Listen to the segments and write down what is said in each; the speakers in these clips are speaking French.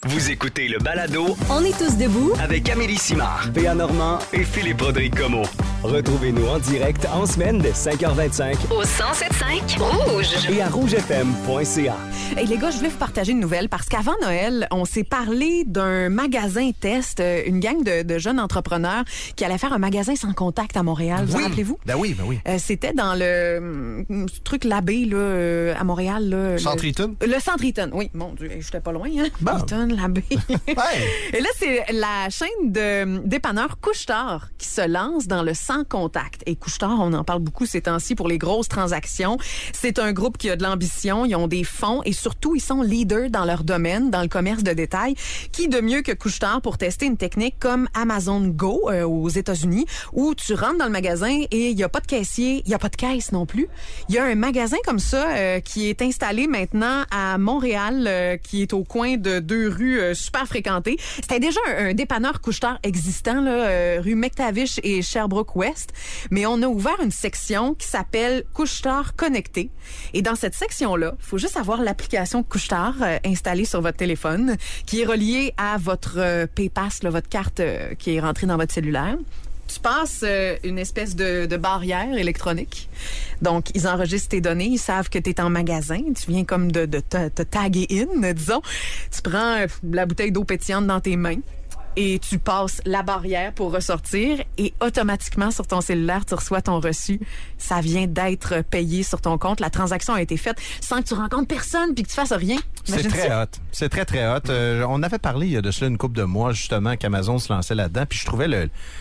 Vous écoutez le balado On est tous debout avec Amélie Simard, P.A. Normand et Philippe-Rodrigue Comeau. Retrouvez-nous en direct en semaine dès 5h25 au 107.5 Rouge. et à rougefm.ca. Hey les gars, je voulais vous partager une nouvelle parce qu'avant Noël, on s'est parlé d'un magasin test, une gang de jeunes entrepreneurs qui allaient faire un magasin sans contact à Montréal. Vous en rappelez-vous? Ben oui. C'était dans le truc Labbé là, à Montréal. Là, Centre Eaton? Le Centre Eaton, oui. Mon Dieu, j'étais pas loin. Hein? Bon. Eaton, Labbé. Ouais. Et là, c'est la chaîne de dépanneurs Couche-Tard qui se lance dans le sans contact. Et Couche-Tard, on en parle beaucoup ces temps-ci pour les grosses transactions. C'est un groupe qui a de l'ambition, ils ont des fonds et surtout, ils sont leaders dans leur domaine, dans le commerce de détail. Qui de mieux que Couche-Tard pour tester une technique comme Amazon Go aux États-Unis où tu rentres dans le magasin et il n'y a pas de caissier, il n'y a pas de caisse non plus. Il y a un magasin comme ça qui est installé maintenant à Montréal, qui est au coin de deux rues super fréquentées. C'était déjà un dépanneur Couche-Tard existant, là, rue McTavish et Sherbrooke-Ouest, mais on a ouvert une section qui s'appelle Couche-Tard Connecté. Et dans cette section-là, il faut juste avoir l'application Couche-Tard installée sur votre téléphone, qui est reliée à votre PayPass, là, votre carte qui est rentrée dans votre cellulaire. Tu passes une espèce de barrière électronique. Donc, ils enregistrent tes données. Ils savent que tu es en magasin. Tu viens comme de te taguer in, disons. Tu prends la bouteille d'eau pétillante dans tes mains et tu passes la barrière pour ressortir et automatiquement sur ton cellulaire, tu reçois ton reçu. Ça vient d'être payé sur ton compte. La transaction a été faite sans que tu rencontres personne puis que tu fasses rien. C'est très hot. C'est très, très hot. On avait parlé il y a de cela une couple de mois, justement, qu'Amazon se lançait là-dedans. Puis je trouvais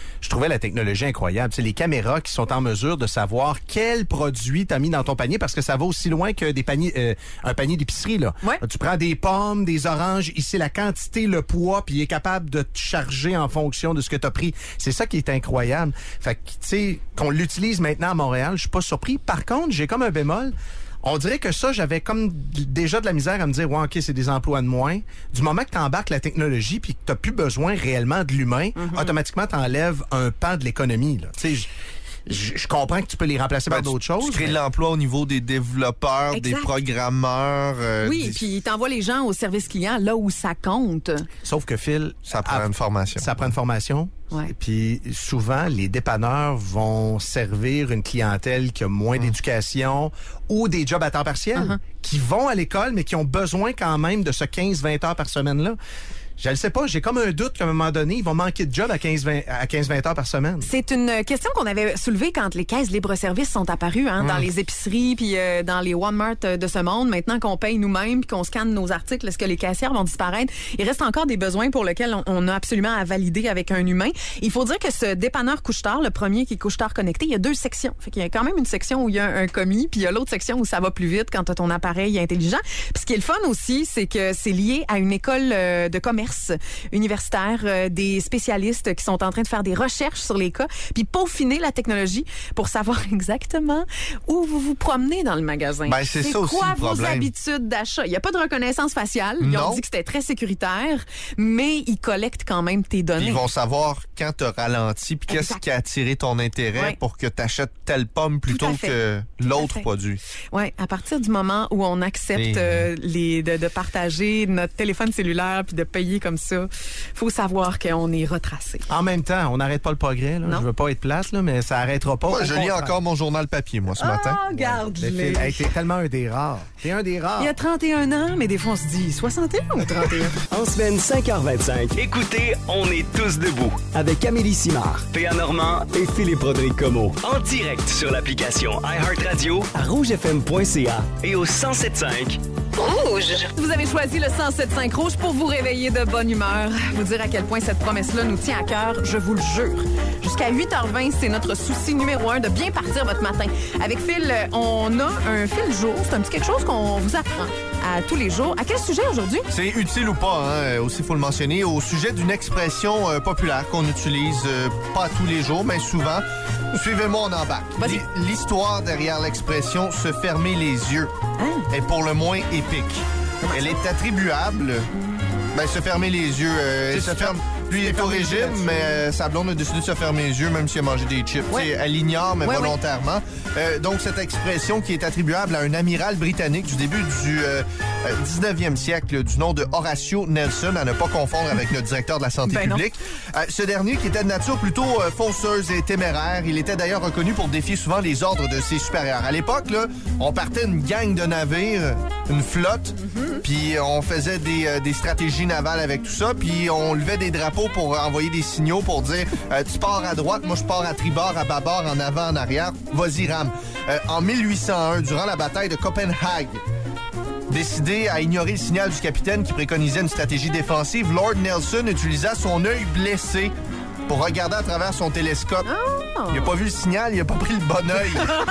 la technologie incroyable. C'est les caméras qui sont en mesure de savoir quel produit t'as mis dans ton panier parce que ça va aussi loin que des paniers, un panier d'épicerie, là. Ouais. Tu prends des pommes, des oranges, ici la quantité, le poids, puis il est capable de te charger en fonction de ce que t'as pris. C'est ça qui est incroyable. Fait que, tu sais, qu'on l'utilise maintenant à Montréal, je suis pas surpris. Par contre, j'ai comme un bémol. On dirait que ça, j'avais comme déjà de la misère à me dire, ouais, OK, c'est des emplois de moins. Du moment que tu embarques la technologie puis que tu n'as plus besoin réellement de l'humain, automatiquement, tu enlèves un pan de l'économie. Tu sais, je comprends que tu peux les remplacer par d'autres choses. Tu crées de l'emploi au niveau des développeurs, exact. des programmeurs. Oui, puis t'envoies les gens au service client là où ça compte. Sauf que Phil... Ça prend une formation. Ça prend une formation. Ouais. Et puis souvent, les dépanneurs vont servir une clientèle qui a moins d'éducation ou des jobs à temps partiel, qui vont à l'école, mais qui ont besoin quand même de ce 15-20 heures par semaine-là. Je ne sais pas, j'ai comme un doute qu'à un moment donné, ils vont manquer de job à 15-20 heures par semaine. C'est une question qu'on avait soulevée quand les caisses libre-service sont apparues dans les épiceries puis dans les Walmart de ce monde. Maintenant qu'on paye nous-mêmes puis qu'on scanne nos articles, est-ce que les caissières vont disparaître? Il reste encore des besoins pour lesquels on a absolument à valider avec un humain. Il faut dire que ce dépanneur Couche-Tard, le premier qui est Couche-Tard Connecté, il y a deux sections. Fait qu'il y a quand même une section où il y a un commis puis il y a l'autre section où ça va plus vite quand tu as ton appareil intelligent. Puis ce qui est le fun aussi, c'est que c'est lié à une école de commerce universitaire, des spécialistes qui sont en train de faire des recherches sur les cas, puis peaufiner la technologie pour savoir exactement où vous vous promenez dans le magasin. Ben, c'est ça aussi quoi le vos problème. Habitudes d'achat? Il n'y a pas de reconnaissance faciale. Ils ont dit que c'était très sécuritaire, mais ils collectent quand même tes données. Puis ils vont savoir quand tu as ralenti puis qu'est-ce qui a attiré ton intérêt pour que tu achètes telle pomme plutôt que l'autre produit. Oui, à partir du moment où on accepte de partager notre téléphone cellulaire puis de payer comme ça, faut savoir qu'on est retracé. En même temps, on n'arrête pas le progrès. Là. Je veux pas être place, là, mais ça arrêtera pas. Moi, je lis encore mon journal papier, moi, ce matin. Regarde-les. Hey, t'es tellement un des rares. T'es un des rares. Il y a 31 ans, mais des fois, on se dit 61 ou 31. En semaine 5h25, Écoutez, on est tous debout. avec Amélie Simard P.A. Normand et Philippe-Rodrigue Comeau en direct sur l'application iHeartRadio à rougefm.ca. et au 107.5 Rouge. Vous avez choisi le 107.5 Rouge pour vous réveiller de bonne humeur. Vous dire à quel point cette promesse-là nous tient à cœur, je vous le jure. Jusqu'à 8h20, c'est notre souci numéro 1 de bien partir votre matin. Avec Phil, on a un fil jour. C'est un petit quelque chose qu'on vous apprend à tous les jours. À quel sujet aujourd'hui? C'est utile ou pas, hein? Aussi, il faut le mentionner, au sujet d'une expression populaire qu'on utilise pas tous les jours, mais souvent. Suivez-moi, on embarque. L'histoire derrière l'expression « se fermer les yeux » est pour le moins épique. Elle est attribuable Ben, se fermer les yeux. Lui, il est au régime, mais sa blonde a décidé de se fermer les yeux, même s'il a mangé des chips. Ouais. Elle l'ignore, mais volontairement. Donc, cette expression qui est attribuable à un amiral britannique du début du 19e siècle, du nom de Horatio Nelson, à ne pas confondre avec notre directeur de la santé publique. Ce dernier, qui était de nature plutôt fonceuse et téméraire, il était d'ailleurs reconnu pour défier souvent les ordres de ses supérieurs. À l'époque, là, on partait une gang de navires, une flotte, puis on faisait des stratégies navales avec tout ça, puis on levait des drapeaux pour envoyer des signaux pour dire tu pars à droite, moi je pars à tribord, à bâbord, en avant, en arrière, vas-y rame. En 1801, durant la bataille de Copenhague, décidé à ignorer le signal du capitaine qui préconisait une stratégie défensive, Lord Nelson utilisa son œil blessé pour regarder à travers son télescope. Il n'a pas vu le signal, il n'a pas pris le bon œil.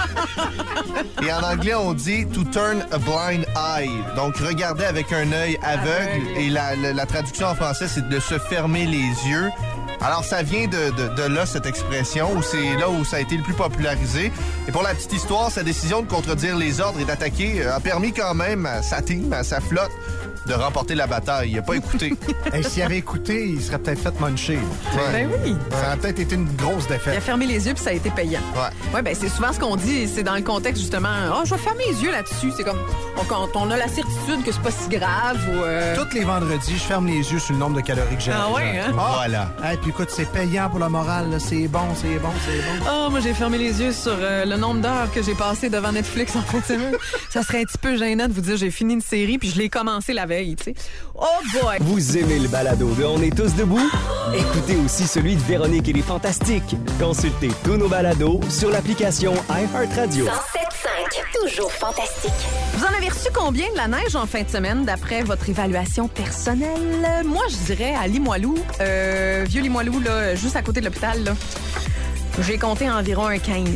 Et en anglais, on dit « to turn a blind eye ». Donc, regarder avec un œil aveugle. Et la traduction en français, c'est de se fermer les yeux. Alors, ça vient de là, cette expression, où c'est là où ça a été le plus popularisé. Et pour la petite histoire, sa décision de contredire les ordres et d'attaquer a permis quand même à sa team, à sa flotte, de remporter la bataille. Il n'a pas écouté. S'il avait écouté, il serait peut-être fait muncher. Ben oui. Ça aurait peut-être été une grosse défaite. Il a fermé les yeux puis ça a été payant. Ouais, ben c'est souvent ce qu'on dit. C'est dans le contexte, justement, je vais fermer les yeux là-dessus. C'est comme quand on a la certitude que c'est pas si grave ou... Tous les vendredis, je ferme les yeux sur le nombre de calories que j'ai. Ah ouais, hein? Voilà. Puis écoute, c'est payant pour le moral. Là. C'est bon, c'est bon, c'est bon. Moi, j'ai fermé les yeux sur le nombre d'heures que j'ai passé devant Netflix en fin de semaine. Ça serait un petit peu gênant de vous dire j'ai fini une série puis je l'ai commencé la veille, tu sais. Oh boy! Vous aimez le balado de On est tous debout? Écoutez aussi celui de Véronique et les Fantastiques. Consultez tous nos balados sur l'application iHeartRadio. 107.5, toujours fantastique. Vous en avez reçu combien de la neige en fin de semaine d'après votre évaluation personnelle? Moi, je dirais à Limoilou, vieux Limoilou, là, juste à côté de l'hôpital, là. J'ai compté environ un 15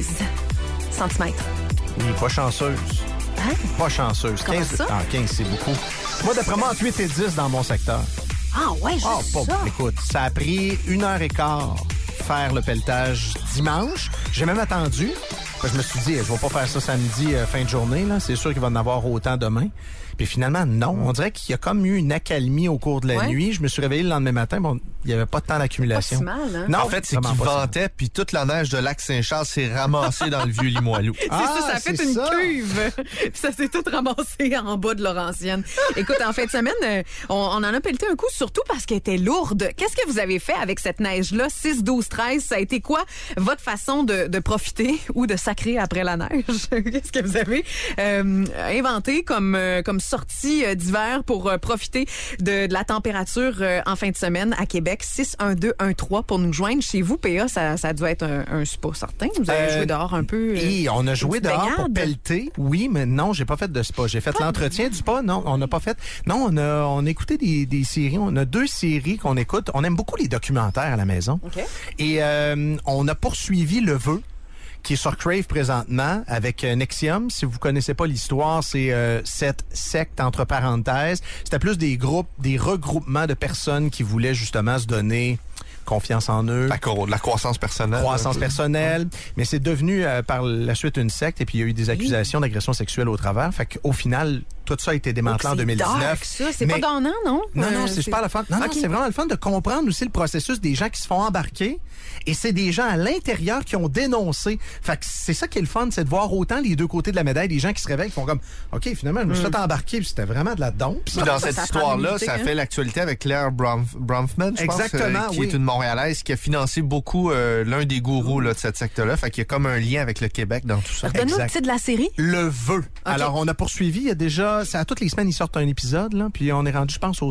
cm. Il n'est pas chanceuse. Hein? Pas chanceuse. Comment 15, ça? 15, c'est beaucoup. Moi, d'après moi, entre 8 et 10 dans mon secteur. Ah ouais, juste ça? Écoute, ça a pris 1h15 faire le pelletage dimanche. J'ai même attendu. Je me suis dit, je vais pas faire ça samedi, fin de journée. Là. C'est sûr qu'il va en avoir autant demain. Puis finalement, non. On dirait qu'il y a comme eu une accalmie au cours de la nuit. Je me suis réveillé le lendemain matin. Bon, il n'y avait pas de temps d'accumulation. Pas si mal, hein? Non, en fait, c'est qu'il ventait, puis toute la neige de Lac-Saint-Charles s'est ramassée dans le vieux Limoilou. Ça a fait une cuve. Puis ça s'est tout ramassé en bas de Laurentienne. Écoute, en fin de semaine, on en a pelleté un coup, surtout parce qu'elle était lourde. Qu'est-ce que vous avez fait avec cette neige-là? 6, 12, 13, ça a été quoi votre façon de profiter ou de sacrer après la neige? Qu'est-ce que vous avez inventé comme sortie d'hiver pour profiter de la température en fin de semaine à Québec? 61213 pour nous joindre. Chez vous, PA, ça doit être un spa certain. Vous avez joué dehors un peu? Et on a joué dehors pour pelleter, oui, mais non, j'ai pas fait de spa. J'ai fait l'entretien du spa, non, on n'a pas fait. Non, on a écouté des séries. On a 2 séries qu'on écoute. On aime beaucoup les documentaires à la maison. Okay. Et on a poursuivi Le Vœu, qui est sur Crave présentement, avec Nexium. Si vous connaissez pas l'histoire, c'est cette secte, entre parenthèses. C'était plus des groupes, des regroupements de personnes qui voulaient justement se donner confiance en eux. La croissance personnelle. Croissance personnelle. Mais c'est devenu par la suite une secte et puis il y a eu des accusations d'agression sexuelle au travers. Fait qu'au final, tout ça a été démantelé en 2019. Dark, ça. C'est pas donnant, non? Non, c'est super le fun. Non, c'est vraiment le fun de comprendre aussi le processus des gens qui se font embarquer. Et c'est des gens à l'intérieur qui ont dénoncé. Fait que c'est ça qui est le fun, c'est de voir autant les deux côtés de la médaille, des gens qui se réveillent, qui font comme, OK, finalement, je me suis fait embarquer, puis c'était vraiment de la dompe. Puis dans cette histoire-là, ça fait l'actualité avec Claire Bronfman, je pense, qui est une Montréalaise, qui a financé beaucoup l'un des gourous là, de cette secte-là. Fait qu'il y a comme un lien avec le Québec dans tout ça. Donne-nous le titre de la série. Le Vœu. Okay. Alors, on a poursuivi. Il y a déjà, c'est à toutes les semaines, ils sortent un épisode, là, puis on est rendu, je pense, au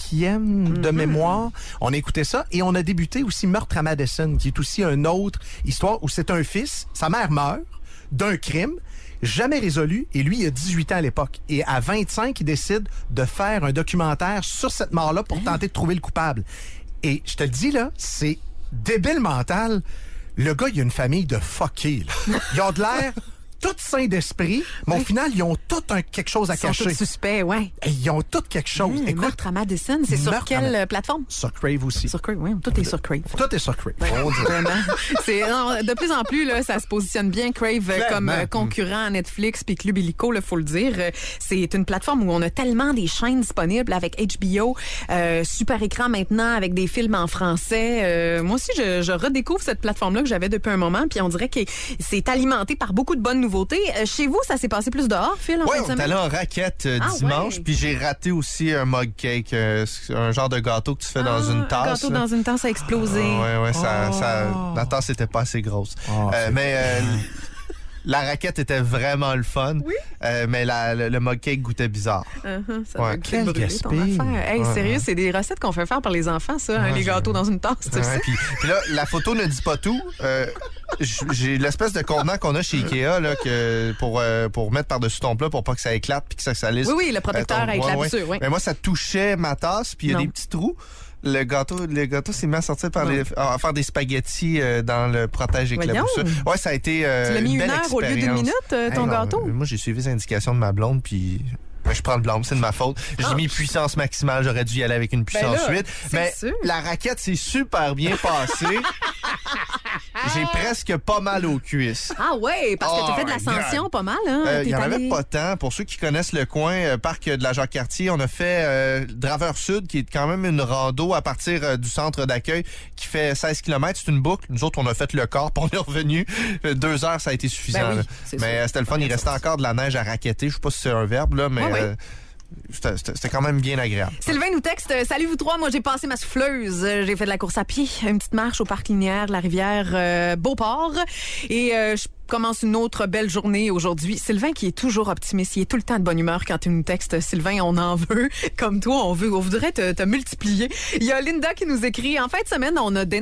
5e de mémoire. On a écouté ça et on a débuté aussi Meurtre à Madison, qui est aussi une autre histoire où c'est un fils, sa mère meurt d'un crime jamais résolu et lui, il a 18 ans à l'époque. Et à 25, il décide de faire un documentaire sur cette mort-là pour tenter de trouver le coupable. Et je te le dis, là, c'est débile mental. Le gars, il a une famille de fuckés, là. Il a de l'air tous sains d'esprit, mais au final, ils ont tout quelque chose à cacher. Ils sont tous suspects, ouais. Et ils ont tout quelque chose. Écoute, Meurtre à Madison, c'est sur quelle plateforme? Sur Crave aussi. Sur Crave, oui. Tout est sur Crave. Tout est sur Crave. Vraiment. De plus en plus, là, ça se positionne bien, Crave, comme concurrent à Netflix puis Club Illico, il faut le dire. C'est une plateforme où on a tellement des chaînes disponibles avec HBO, Super Écran maintenant, avec des films en français. Moi aussi, je redécouvre cette plateforme-là que j'avais depuis un moment, puis on dirait que c'est alimenté par beaucoup de bonnes nouveautés. Chez vous, ça s'est passé plus dehors, Phil, en fin de semaine? Oui, on est allé en raquette dimanche, puis j'ai raté aussi un mug cake, un genre de gâteau que tu fais dans une tasse. Un gâteau dans une tasse a explosé. La tasse était pas assez grosse. La raquette était vraiment le fun, mais le mug cake goûtait bizarre. Ça va brûler ton affaire. Hey, sérieux, c'est des recettes qu'on fait faire par les enfants, ça, les gâteaux dans une tasse, tu sais. Puis là, la photo ne dit pas tout. J'ai l'espèce de contenant qu'on a chez Ikea là, pour mettre par-dessus ton plat pour pas que ça éclate puis que ça salisse. Oui, le protecteur avec la blessure, oui. Mais moi, ça touchait ma tasse puis il y a des petits trous. Le gâteau s'est mis à sortir à faire des spaghettis dans le protège-éclaboussure. Ouais, ça a été tu l'as mis une heure au lieu d'une minute, ton gâteau? Moi, j'ai suivi les indications de ma blonde, puis je prends le blâme, c'est de ma faute. J'ai mis puissance maximale, j'aurais dû y aller avec une puissance 8. Mais la raquette s'est super bien passée. J'ai presque pas mal aux cuisses. Ah ouais, parce que tu fait de l'ascension pas mal. Il y en avait pas tant. Pour ceux qui connaissent le coin, parc de la Jacques-Cartier, on a fait Draveur Sud, qui est quand même une rando à partir du centre d'accueil qui fait 16 km. C'est une boucle. Nous autres, on a fait le quart, puis on est revenu. 2 heures, ça a été suffisant. Mais c'était le fun. Il restait encore de la neige à raqueter. Je sais pas si c'est un verbe, là, mais... C'était quand même bien agréable. Sylvain nous texte « Salut vous trois, moi j'ai passé ma souffleuse. J'ai fait de la course à pied, une petite marche au parc linéaire de la rivière Beauport. Et je commence une autre belle journée aujourd'hui. » Sylvain qui est toujours optimiste, il est tout le temps de bonne humeur quand tu nous textes. Sylvain, on en veut. Comme toi, on voudrait te multiplier. Il y a Linda qui nous écrit « En fin de semaine, on a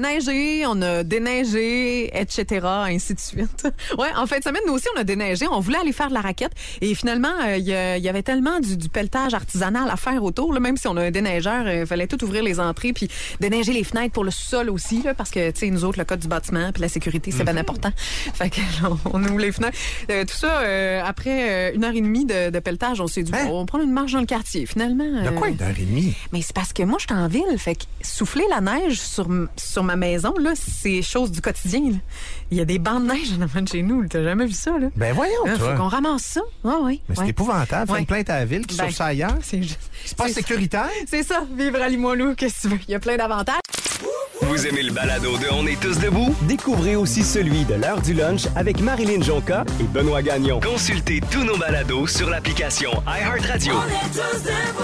déneigé, etc. » ainsi de suite. Ouais, en fin de semaine, nous aussi, on a déneigé. On voulait aller faire de la raquette. Et finalement, il y avait tellement du pelletage artisanal à faire autour. Là, même si on a un déneigeur, il fallait tout ouvrir les entrées puis déneiger les fenêtres pour le sous-sol aussi. Là, parce que, tu sais, nous autres, le code du bâtiment puis la sécurité, c'est bien important. Fait que on ouvre les fenêtres. Tout ça, après 1h30 de pelletage, on s'est dit, on va prendre une marche dans le quartier. Finalement... De quoi 1h30? Mais c'est parce que moi, je suis en ville. Fait que souffler la neige sur ma maison, là, c'est chose du quotidien. Là. Il y a des bancs de neige en avant de chez nous. T'as jamais vu ça, là? Ben voyons, toi. Faut qu'on ramasse ça. Oui. Mais c'est épouvantable. Fais une plainte à la ville qui sauve ça ailleurs. C'est pas sécuritaire. C'est ça. Vivre à Limoilou, qu'est-ce que tu veux? Il y a plein d'avantages. Vous aimez le balado de On est tous debout? Découvrez aussi celui de l'heure du lunch avec Marilyn Jonca et Benoît Gagnon. Consultez tous nos balados sur l'application iHeartRadio. On est tous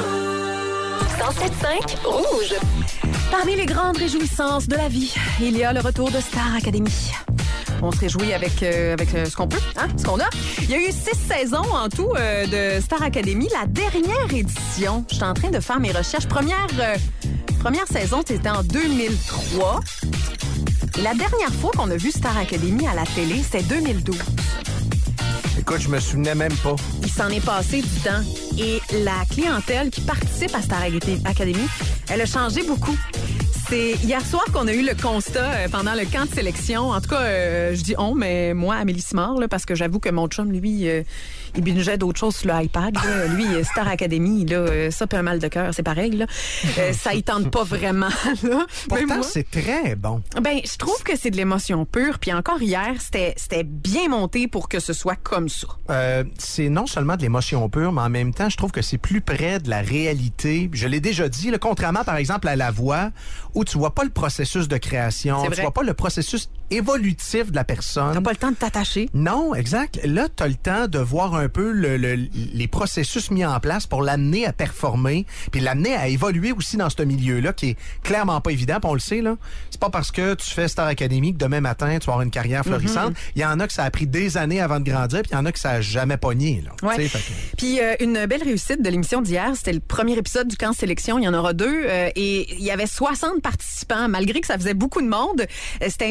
debout. 107.5 Rouge. Parmi les grandes réjouissances de la vie, il y a le retour de Star Academy. On se réjouit avec ce qu'on peut, ce qu'on a. Il y a eu 6 saisons en tout de Star Academy. La dernière édition, je suis en train de faire mes recherches. Première saison, c'était en 2003. Et la dernière fois qu'on a vu Star Academy à la télé, c'était 2012. Écoute, je me souvenais même pas. Il s'en est passé du temps. Et la clientèle qui participe à Star Academy, elle a changé beaucoup. C'est hier soir qu'on a eu le constat pendant le camp de sélection. En tout cas, je dis on, mais moi, Amélie Simard, là, parce que j'avoue que mon chum, lui, il bingeait d'autres choses sur le iPad. Là. Lui, Star Academy, là, ça puis un mal de cœur, c'est pareil. Là. Ça y tente pas vraiment. Là. Pourtant, c'est très bon. Ben, je trouve que c'est de l'émotion pure. Puis encore hier, c'était bien monté pour que ce soit comme ça. C'est non seulement de l'émotion pure, mais en même temps, je trouve que c'est plus près de la réalité. Je l'ai déjà dit, là, contrairement, par exemple, à La Voix, où tu vois pas le processus de création, tu vois pas le processus évolutif de la personne. T'as pas le temps de t'attacher. Non, exact. Là, t'as le temps de voir un peu les processus mis en place pour l'amener à performer, puis l'amener à évoluer aussi dans ce milieu-là, qui est clairement pas évident, puis on le sait, là. C'est pas parce que tu fais Star Academy que demain matin, tu vas avoir une carrière florissante. Il y en a que ça a pris des années avant de grandir, puis il y en a que ça a jamais pogné, là. Ouais. Puis une belle réussite de l'émission d'hier, c'était le premier épisode du camp sélection. Il y en aura 2, et il y avait 60 participants, malgré que ça faisait beaucoup de monde. C'était intéressant à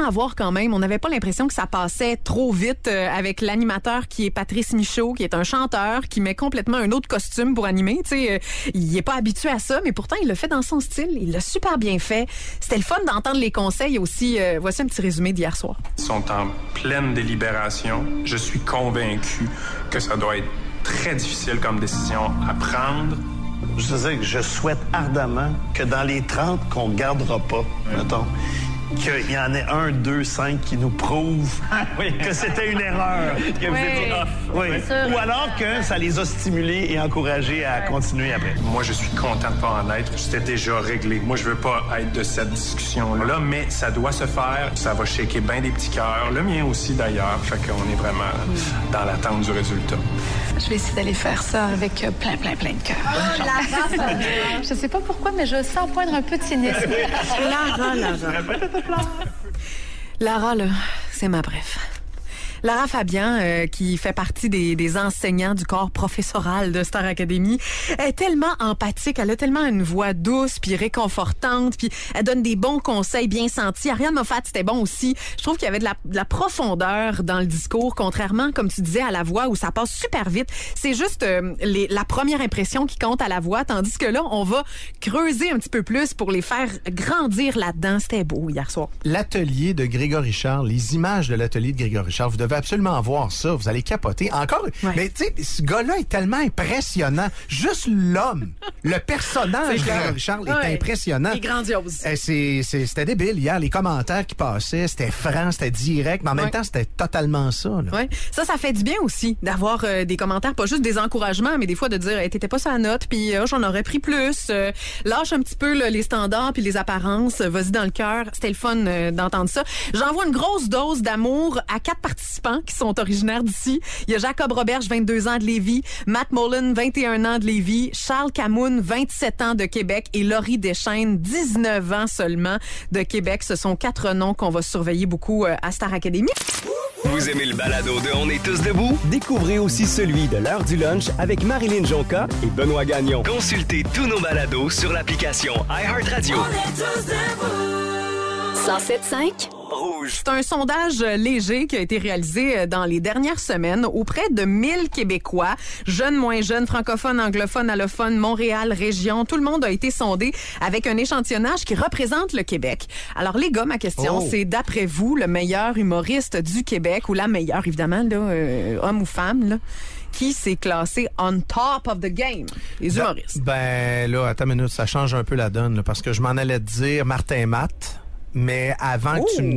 à voir quand même. On n'avait pas l'impression que ça passait trop vite avec l'animateur qui est Patrice Michaud, qui est un chanteur, qui met complètement un autre costume pour animer. Tu sais, il est pas habitué à ça, mais pourtant, il le fait dans son style. Il l'a super bien fait. C'était le fun d'entendre les conseils aussi. Voici un petit résumé d'hier soir. Ils sont en pleine délibération. Je suis convaincu que ça doit être très difficile comme décision à prendre. Je veux dire que je souhaite ardemment que dans les 30 qu'on ne gardera pas, mettons, qu'il y en ait 1, 2, 5 qui nous prouvent que c'était une erreur. Que vous étiez off. Oui. Ou alors que ça les a stimulés et encouragés à continuer après. Moi, je suis content de pas en être. C'était déjà réglé. Moi, je veux pas être de cette discussion-là, mais ça doit se faire. Ça va shaker bien des petits cœurs. Le mien aussi, d'ailleurs. Fait qu'on est vraiment dans l'attente du résultat. Je vais essayer d'aller faire ça avec plein de cœur. Oh, Lara, je sais pas pourquoi, mais je sens poindre un peu de cynisme. Lara, là, c'est ma bref. Lara Fabian, qui fait partie des enseignants du corps professoral de Star Academy, est tellement empathique. Elle a tellement une voix douce puis réconfortante, puis elle donne des bons conseils bien sentis. Ariane Moffat, c'était bon aussi. Je trouve qu'il y avait de la profondeur dans le discours, contrairement, comme tu disais, à la voix où ça passe super vite. C'est juste la première impression qui compte à la voix, tandis que là, on va creuser un petit peu plus pour les faire grandir là-dedans. C'était beau hier soir. L'atelier de Grégory Charles, les images de l'atelier de Grégory Charles, vous devez absolument voir ça. Vous allez capoter. Encore, mais tu sais, ce gars-là est tellement impressionnant. Juste l'homme, le personnage de Grégory Charles est impressionnant. Il est grandiose. C'était débile hier. Les commentaires qui passaient, c'était franc, c'était direct, mais en même temps, c'était totalement ça. Ouais. Ça fait du bien aussi d'avoir des commentaires, pas juste des encouragements, mais des fois de dire hey, t'étais pas sur la note, puis j'en aurais pris plus. Lâche un petit peu là, les standards puis les apparences. Vas-y dans le cœur. C'était le fun d'entendre ça. J'envoie une grosse dose d'amour à 4 participants qui sont originaires d'ici. Il y a Jacob Roberge, 22 ans de Lévis, Matt Mullen, 21 ans de Lévis, Charles Camoun, 27 ans de Québec et Laurie Deschaines, 19 ans seulement de Québec. Ce sont 4 noms qu'on va surveiller beaucoup à Star Academy. Vous aimez le balado de On est tous debout? Découvrez aussi celui de l'heure du lunch avec Marilyn Jonca et Benoît Gagnon. Consultez tous nos balados sur l'application iHeartRadio. 107.5 Rouge. C'est un sondage léger qui a été réalisé dans les dernières semaines auprès de 1000 Québécois, jeunes, moins jeunes, francophones, anglophones, allophones, Montréal, région. Tout le monde a été sondé avec un échantillonnage qui représente le Québec. Alors les gars, ma question, c'est d'après vous, le meilleur humoriste du Québec, ou la meilleure, évidemment, là, homme ou femme, là, qui s'est classé on top of the game, les humoristes? Ben là, attends une minute, ça change un peu la donne, là, parce que je m'en allais te dire Martin Matt. Mais avant que tu me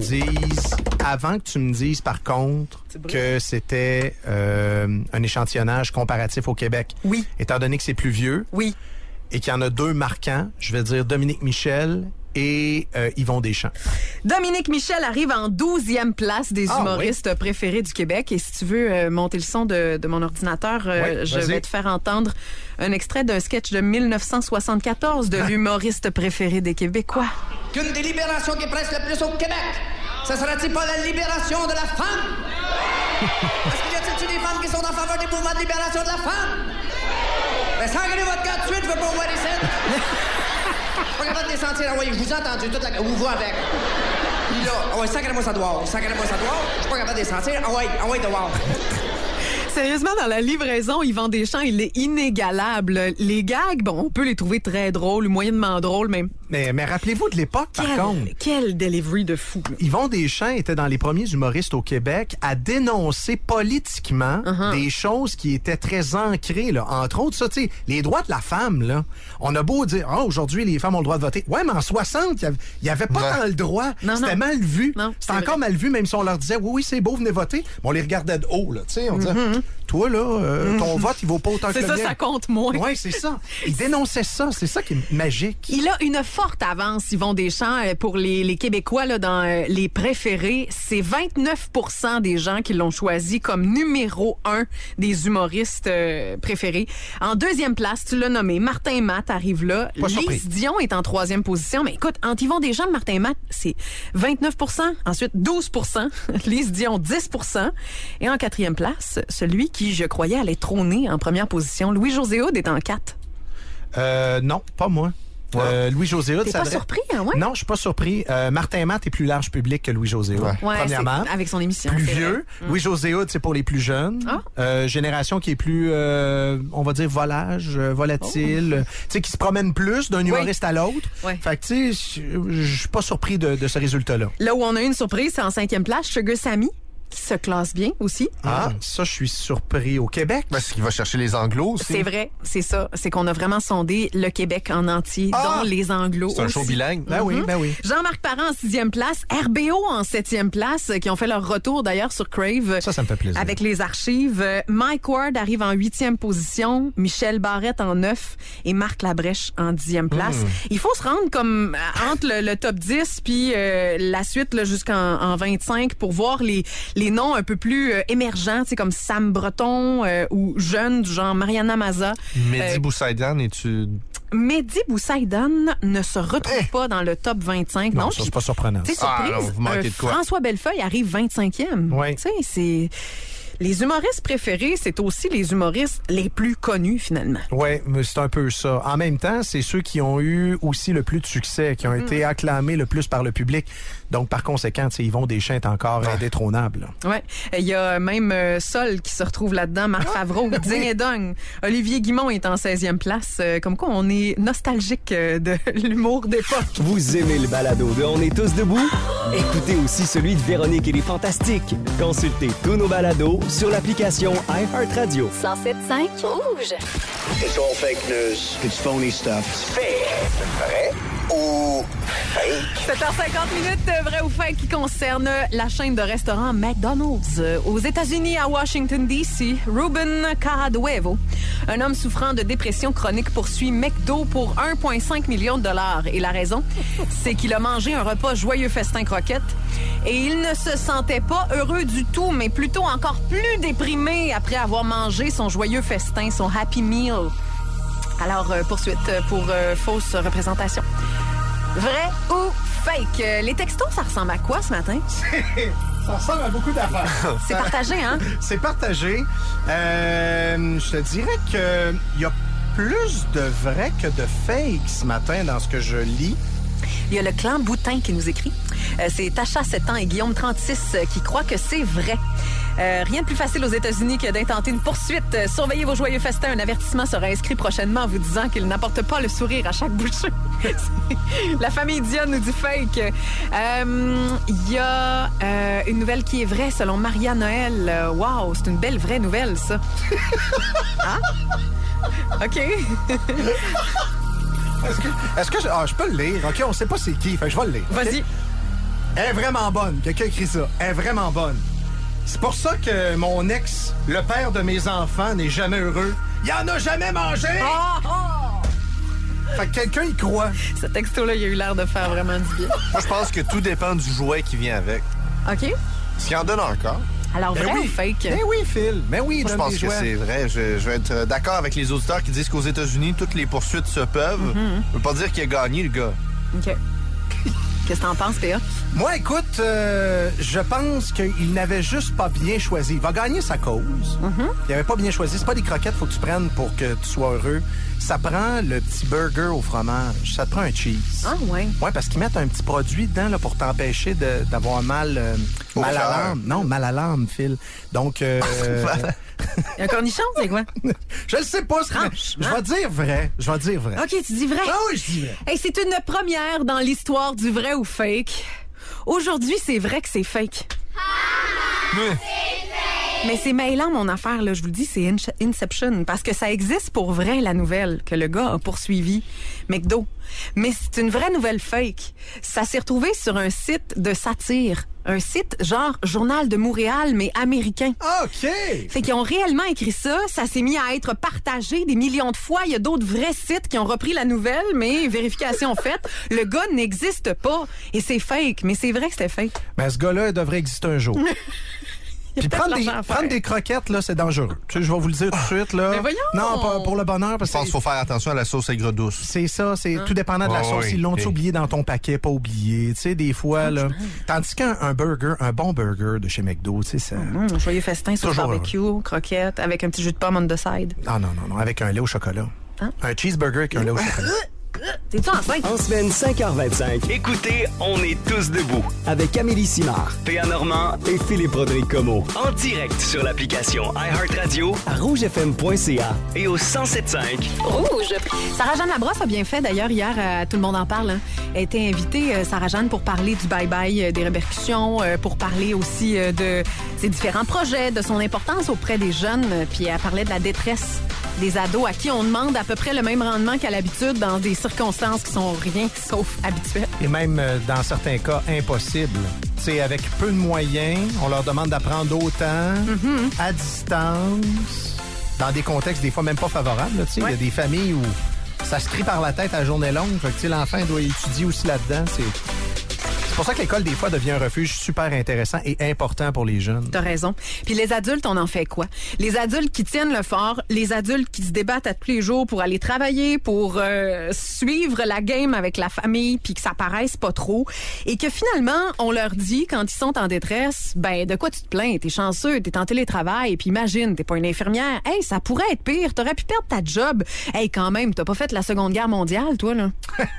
dises par contre que c'était un échantillonnage comparatif au Québec. Oui. Étant donné que c'est plus vieux. Oui. Et qu'il y en a 2 marquants, je vais dire Dominique Michel et Yvon Deschamps. Dominique Michel arrive en 12e place des humoristes préférés du Québec. Et si tu veux monter le son de mon ordinateur, je vais te faire entendre un extrait d'un sketch de 1974 de l'humoriste préféré des Québécois. Qu'une des libérations qui presse le plus au Québec, ce sera-t-il pas la libération de la femme? Est-ce qu'il y a-t-il des femmes qui sont en faveur des mouvements de libération de la femme? Ben, sangrez votre gars de suite, je veux pas voir ici. Je suis pas capable de les sentir. Ah oui, je vous ai entendu toute la... Ou vous avec. Puis là, ah ouais, sacrez-moi ça dehors. Je suis pas capable de les sentir. Ah ouais, dehors. Sérieusement, dans la livraison, Yvon Deschamps, il est inégalable. Les gags, bon, on peut les trouver très drôles, moyennement drôles, même. Mais rappelez-vous de l'époque, par contre. Quel delivery de fou. Là. Yvon Deschamps était dans les premiers humoristes au Québec à dénoncer politiquement des choses qui étaient très ancrées. Là. Entre autres, ça, tu sais, les droits de la femme, là. On a beau dire, aujourd'hui, les femmes ont le droit de voter. Ouais, mais en 60, il n'y avait pas tant le droit. C'était mal vu. C'était encore mal vu, même si on leur disait, oui, c'est beau, venez voter. Mais on les regardait de haut, là. Tu sais, on disait, toi, là, ton vote, il vaut pas autant que le mien. C'est ça, ça compte moins. Oui, c'est ça. Il dénonçait ça. C'est ça qui est magique. Il a une forte avance, Yvon Deschamps, pour les Québécois là, dans les préférés. C'est 29% des gens qui l'ont choisi comme numéro 1 des humoristes préférés. En 2e place, tu l'as nommé, Martin Matt arrive là. Lise Dion est en 3e position. Mais écoute, entre Yvon Deschamps et Martin Matt, c'est 29%. Ensuite, 12%. Lise Dion, 10%. Et en 4e place, celui qui, je croyais, allait trôner en première position. Louis-José Hood est en 4. Non, pas moi. Louis-José Hood T'es pas surpris, hein, ouais? Non, je suis pas surpris. Martin Matt est plus large public que Louis-José Hood. Ouais, premièrement. avec son émission. Plus vieux. Louis-José Hood, c'est pour les plus jeunes. Génération qui est plus, on va dire, volatile. Tu sais, qui se promène plus d'un humoriste à l'autre. Ouais. Fait que, tu sais, je suis pas surpris de ce résultat-là. Là où on a une surprise, c'est en 5e place, Sugar Sammy, qui se classe bien aussi. Ça, je suis surpris au Québec. Parce qu'il va chercher les Anglos aussi. C'est vrai, c'est ça. C'est qu'on a vraiment sondé le Québec en entier, dont les Anglos aussi. C'est un show bilingue. Ben oui. Jean-Marc Parent en 6e place, RBO en 7e place, qui ont fait leur retour d'ailleurs sur Crave. Ça me fait plaisir. Avec les archives. Mike Ward arrive en 8e position, Michel Barrette en 9 et Marc Labrèche en 10e place. Il faut se rendre comme entre le top 10 puis la suite là, jusqu'en 25 pour voir les noms un peu plus émergents, comme Sam Breton ou jeunes du genre Mariana Maza. Mehdi Boussaïdan, Mehdi Boussaïdan ne se retrouve pas dans le top 25. Non, ça, c'est pas surprenant. Tu sais, surprise, non, vous manquez de quoi? François Bellefeuille arrive 25e. Oui. Tu sais, c'est... Les humoristes préférés, c'est aussi les humoristes les plus connus, finalement. Oui, mais c'est un peu ça. En même temps, c'est ceux qui ont eu aussi le plus de succès, qui ont été acclamés le plus par le public. Donc, par conséquent, Yvon Deschamps est encore indétrônable. Oui. Il y a même Sol qui se retrouve là-dedans, Marc Favreau, Ding et Dong. Olivier Guimond est en 16e place. Comme quoi, on est nostalgique de l'humour d'époque. Vous aimez le balado de On est tous debout? Écoutez aussi celui de Véronique et les Fantastiques. Consultez tous nos balados sur l'application iHeartRadio. 107.5 Rouge. It's all fake news. It's phony stuff. Vrai ou fake? 7h50, vrai ou fake, qui concerne la chaîne de restaurants McDonald's. Aux États-Unis, à Washington, D.C., Ruben Caraduevo, un homme souffrant de dépression chronique, poursuit McDo pour 1,5 million de dollars. Et la raison, c'est qu'il a mangé un repas joyeux festin croquette et il ne se sentait pas heureux du tout, mais plutôt encore plus déprimé après avoir mangé son joyeux festin, son Happy Meal. Alors, poursuite pour fausse représentation. Vrai ou fake? Les textos, ça ressemble à quoi ce matin? Ça ressemble à beaucoup d'affaires. C'est partagé, hein? C'est partagé. Je te dirais qu'il y a plus de vrai que de fake ce matin dans ce que je lis. Il y a le clan Boutin qui nous écrit. C'est Tacha 7 ans et Guillaume 36 qui croient que c'est vrai. Rien de plus facile aux États-Unis que d'intenter une poursuite. Surveillez vos joyeux festins. Un avertissement sera inscrit prochainement en vous disant qu'il n'apporte pas le sourire à chaque bouchée. La famille Dion nous dit fake. Il y a une nouvelle qui est vraie selon Maria Noël. Wow, c'est une belle vraie nouvelle, ça. Ah? OK. Est-ce que je peux le lire? OK, on sait pas c'est qui, fait que je vais le lire. Vas-y. Okay? Elle est vraiment bonne. Quelqu'un écrit ça. Elle est vraiment bonne. C'est pour ça que mon ex, le père de mes enfants, n'est jamais heureux. Il en a jamais mangé! Fait que quelqu'un y croit. Ce texto-là, il a eu l'air de faire vraiment du bien. Moi, je pense que tout dépend du jouet qui vient avec. OK. Est-ce qu'il en donne encore? Alors, vrai ou fake? Ben oui, Phil. Ben oui, moi, je pense que c'est vrai. Je vais être d'accord avec les auditeurs qui disent qu'aux États-Unis, toutes les poursuites se peuvent. Ça veut pas dire qu'il a gagné, le gars. OK. Qu'est-ce que t'en penses, P.A.? Moi, écoute, je pense qu'il n'avait juste pas bien choisi. Il va gagner sa cause. Il n'avait pas bien choisi. C'est pas des croquettes faut que tu prennes pour que tu sois heureux. Ça prend le petit burger au fromage. Ça te prend un cheese. Ah, ouais. Ouais, parce qu'ils mettent un petit produit dedans là, pour t'empêcher d'avoir mal à l'âme. Non, mal à l'âme, Phil. Donc... Un cornichon, c'est quoi? Je le sais pas. Je vais dire vrai. OK, tu dis vrai? Ah oui, je dis vrai. Hey, c'est une première dans l'histoire du vrai ou fake. Aujourd'hui, c'est vrai que c'est fake. Mais c'est mêlant, mon affaire, là. Je vous le dis, c'est Inception. Parce que ça existe pour vrai, la nouvelle, que le gars a poursuivi McDo. Mais c'est une vraie nouvelle fake. Ça s'est retrouvé sur un site de satire. Un site genre Journal de Montréal, mais américain. OK! Fait qu'ils ont réellement écrit ça. Ça s'est mis à être partagé des millions de fois. Il y a d'autres vrais sites qui ont repris la nouvelle, mais vérification faite, le gars n'existe pas. Et c'est fake. Mais c'est vrai que c'était fake. Ben, ce gars-là, il devrait exister un jour. Puis prendre des croquettes, là, c'est dangereux. Tu sais, je vais vous le dire tout de suite, là. Mais voyons! Non, pas pour le bonheur. Parce je pense qu'il faut faire attention à la sauce aigre douce. C'est ça, c'est tout dépendant de la sauce. Ils l'ont oublié dans ton paquet, pas oublié. Tu sais, des fois, là. Tandis qu'un burger, un bon burger de chez McDo, tu sais, ça. Joyeux festin sur barbecue, croquette, avec un petit jus de pomme on the side. Non, avec un lait au chocolat. Hein? Un cheeseburger avec un lait au chocolat. T'es-tu enceinte? En semaine 5h25, Écoutez, on est tous debout. avec Amélie Simard P.A. Normand et Philippe Rodrigue Comeau. en direct sur l'application iHeartRadio À rougefm.ca. et au 107.5. Rouge. Sarah-Jeanne Labrosse a bien fait, d'ailleurs, hier, Tout le monde en parle. Hein. Elle a été invitée, Sarah-Jeanne, pour parler du bye-bye, des répercussions, pour parler aussi de ses différents projets, de son importance auprès des jeunes. Puis elle parlait de la détresse des ados à qui on demande à peu près le même rendement qu'à l'habitude dans des circonstances qui sont rien sauf habituelles. Et même dans certains cas, impossible. Tu sais, avec peu de moyens, on leur demande d'apprendre autant, à distance, dans des contextes des fois même pas favorables. Tu sais, il y a des familles où ça se crie par la tête à la journée longue. Fait que, tu sais, l'enfant doit étudier aussi là-dedans. C'est pour ça que l'école, des fois, devient un refuge super intéressant et important pour les jeunes. T'as raison. Puis les adultes, on en fait quoi? Les adultes qui tiennent le fort, les adultes qui se débattent à tous les jours pour aller travailler, pour suivre la game avec la famille, puis que ça paraisse pas trop, et que finalement, on leur dit, quand ils sont en détresse, ben de quoi tu te plains? T'es chanceux, t'es en télétravail, puis imagine, t'es pas une infirmière. Hey, ça pourrait être pire, t'aurais pu perdre ta job. Hey, quand même, t'as pas fait la Seconde Guerre mondiale, toi, là.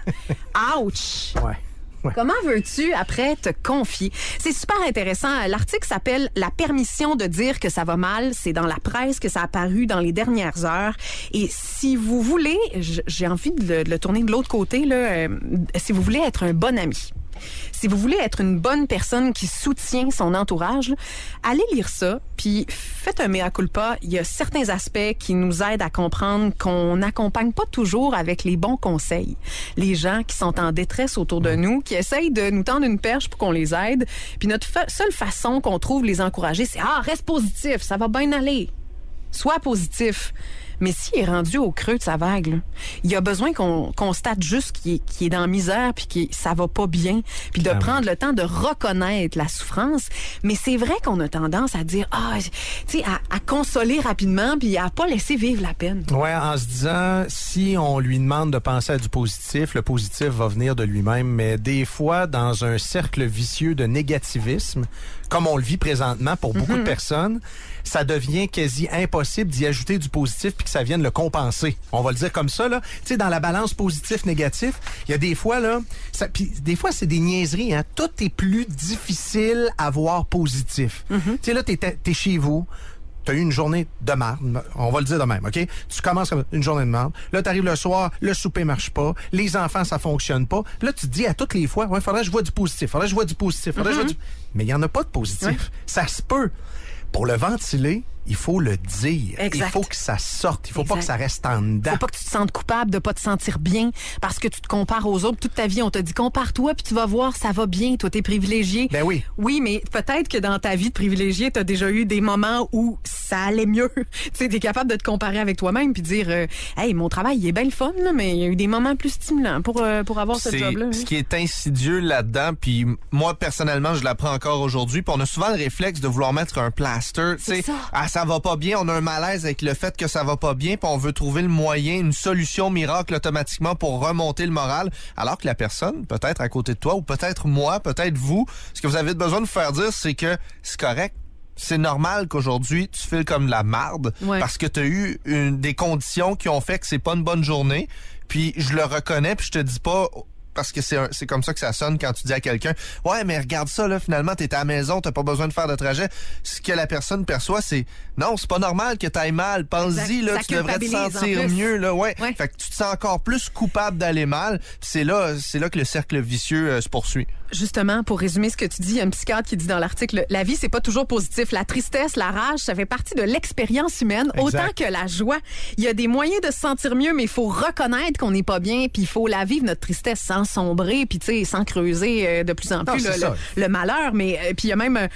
Ouch! Ouais. Comment veux-tu, après, te confier? C'est super intéressant. L'article s'appelle « La permission de dire que ça va mal ». C'est dans la presse que ça a apparu dans les dernières heures. Et si vous voulez, j'ai envie de le tourner de l'autre côté, là, si vous voulez être un bon ami, si vous voulez être une bonne personne qui soutient son entourage, là, allez lire ça, puis faites un mea culpa. Il y a certains aspects qui nous aident à comprendre qu'on n'accompagne pas toujours avec les bons conseils. Les gens qui sont en détresse autour de nous, qui essayent de nous tendre une perche pour qu'on les aide, puis notre seule façon qu'on trouve de les encourager, c'est « Ah, reste positif, ça va bien aller. Sois positif. » Mais s'il est rendu au creux de sa vague, là, il a besoin qu'on constate juste qu'il est dans la misère puis que ça va pas bien, puis de prendre le temps de reconnaître la souffrance. Mais c'est vrai qu'on a tendance à dire, tu sais, à consoler rapidement puis à pas laisser vivre la peine. Ouais, en se disant, si on lui demande de penser à du positif, le positif va venir de lui-même. Mais des fois, dans un cercle vicieux de négativisme, comme on le vit présentement pour beaucoup de personnes, ça devient quasi impossible d'y ajouter du positif puis que ça vienne le compenser. On va le dire comme ça, là. Tu sais, dans la balance positif-négatif, il y a des fois, là, puis des fois, c'est des niaiseries, hein. Tout est plus difficile à voir positif. Tu sais, là, t'es chez vous, t'as eu une journée de marde, on va le dire de même, OK? Tu commences comme une journée de marde, là, t'arrives le soir, le souper marche pas, les enfants, ça fonctionne pas, puis là, tu te dis à toutes les fois, ouais, faudrait que je vois du positif, faudrait que je vois du positif, faudrait que je vois du... Mais il y en a pas de positif. Ouais. Ça se peut. Pour le ventiler, il faut le dire. Exact. Il faut que ça sorte. Il faut pas que ça reste en dedans. Faut pas que tu te sentes coupable de pas te sentir bien parce que tu te compares aux autres. Toute ta vie, on t'a dit compare-toi puis tu vas voir, ça va bien. Toi, t'es privilégié. Ben oui. Oui, mais peut-être que dans ta vie de privilégié, t'as déjà eu des moments où ça allait mieux. Tu sais, t'es capable de te comparer avec toi-même puis dire, hey, mon travail, il est bien le fun, là, mais il y a eu des moments plus stimulants pour avoir ce job-là. Ce qui est insidieux là-dedans, puis moi, personnellement, je l'apprends encore aujourd'hui, puis on a souvent le réflexe de vouloir mettre un plaster, tu sais, ça va pas bien, on a un malaise avec le fait que ça va pas bien, puis on veut trouver le moyen, une solution miracle automatiquement pour remonter le moral, alors que la personne, peut-être à côté de toi, ou peut-être moi, peut-être vous, ce que vous avez besoin de vous faire dire, c'est que c'est correct. C'est normal qu'aujourd'hui, tu files comme de la marde parce que tu as eu des conditions qui ont fait que c'est pas une bonne journée. Puis je le reconnais, puis je te dis pas... Parce que c'est comme ça que ça sonne quand tu dis à quelqu'un « Ouais, mais regarde ça, là, finalement, t'es à la maison, t'as pas besoin de faire de trajet. » Ce que la personne perçoit, c'est « Non, c'est pas normal que t'ailles mal. Pense-y, là, tu devrais te sentir mieux. » là, ouais. Fait que tu te sens encore plus coupable d'aller mal. C'est là que le cercle vicieux se poursuit. Justement, pour résumer ce que tu dis, il y a un psychiatre qui dit dans l'article « La vie, c'est pas toujours positif. La tristesse, la rage, ça fait partie de l'expérience humaine, autant que la joie. Il y a des moyens de se sentir mieux, mais il faut reconnaître qu'on n'est pas bien, puis il faut la vivre, notre tristesse, sans sombrer, puis tu sais, sans creuser de plus en plus le malheur. Mais puis il y a même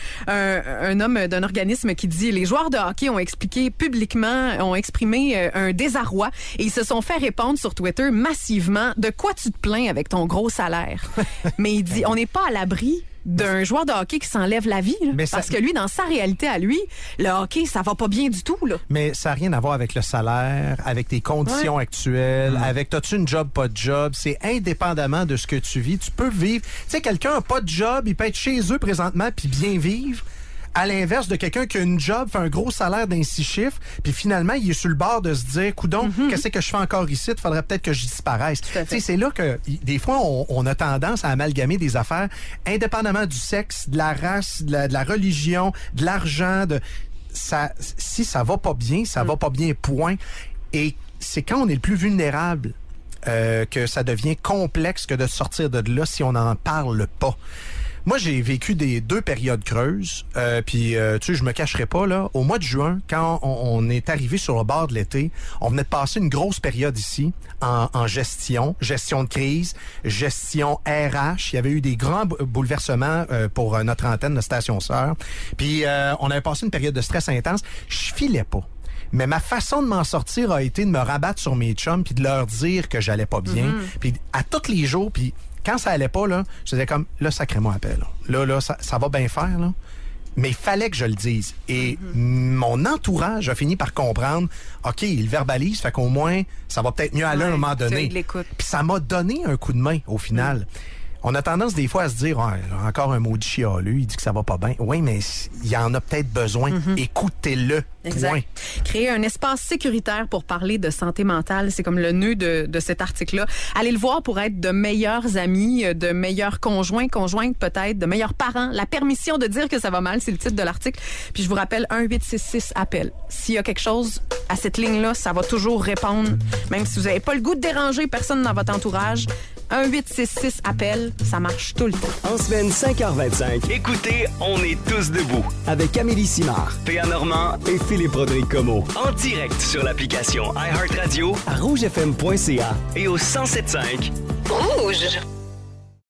un homme d'un organisme qui dit les joueurs de hockey ont exprimé un désarroi et ils se sont fait répondre sur Twitter massivement de quoi tu te plains avec ton gros salaire. Mais il dit on n'est pas à l'abri d'un joueur de hockey qui s'enlève la vie. Là, parce que lui, dans sa réalité à lui, le hockey, ça va pas bien du tout. Là. Mais ça n'a rien à voir avec le salaire, avec tes conditions actuelles, avec t'as-tu une job, pas de job. C'est indépendamment de ce que tu vis. Tu peux vivre. Tu sais, quelqu'un n'a pas de job, il peut être chez eux présentement puis bien vivre. À l'inverse de quelqu'un qui a une job, fait un gros salaire d'un 6 chiffres, puis finalement, il est sur le bord de se dire, coudon, qu'est-ce que je fais encore ici? Il faudrait peut-être que je disparaisse. C'est là que, des fois, on a tendance à amalgamer des affaires indépendamment du sexe, de la race, de la religion, de l'argent, si ça va pas bien, ça va pas bien, point. Et c'est quand on est le plus vulnérable que ça devient complexe que de sortir de là si on n'en parle pas. Moi, j'ai vécu deux périodes creuses, puis tu sais, je me cacherai pas, là. Au mois de juin, quand on est arrivé sur le bord de l'été, on venait de passer une grosse période ici en gestion de crise, gestion RH. Il y avait eu des grands bouleversements pour notre antenne de station sœur. Puis on avait passé une période de stress intense. Je filais pas. Mais ma façon de m'en sortir a été de me rabattre sur mes chums puis de leur dire que j'allais pas bien. Puis à tous les jours, puis quand ça allait pas, là, je disais comme, là, sacrez-moi la paix, là. Là, ça va bien faire, là. Mais il fallait que je le dise. Et mon entourage a fini par comprendre, OK, il verbalise, fait qu'au moins, ça va peut-être mieux aller à un moment donné. Puis ça m'a donné un coup de main, au final. On a tendance des fois à se dire, encore un maudit chialeux, il dit que ça va pas bien. Oui, mais il y en a peut-être besoin. Écoutez-le. Exact. Point. Créer un espace sécuritaire pour parler de santé mentale, c'est comme le nœud de cet article-là. Allez le voir pour être de meilleurs amis, de meilleurs conjointes peut-être, de meilleurs parents. La permission de dire que ça va mal, c'est le titre de l'article. Puis je vous rappelle, 1-866-APPEL. S'il y a quelque chose à cette ligne-là, ça va toujours répondre. Même si vous n'avez pas le goût de déranger personne dans votre entourage, 1-866-APPEL, ça marche tout le temps. En semaine 5h25, Écoutez, on est tous debout. avec Amélie Simard P.A. Normand et Philippe Rodrigue Comeau. en direct sur l'application iHeartRadio À rougefm.ca. et au 107.5 Rouge.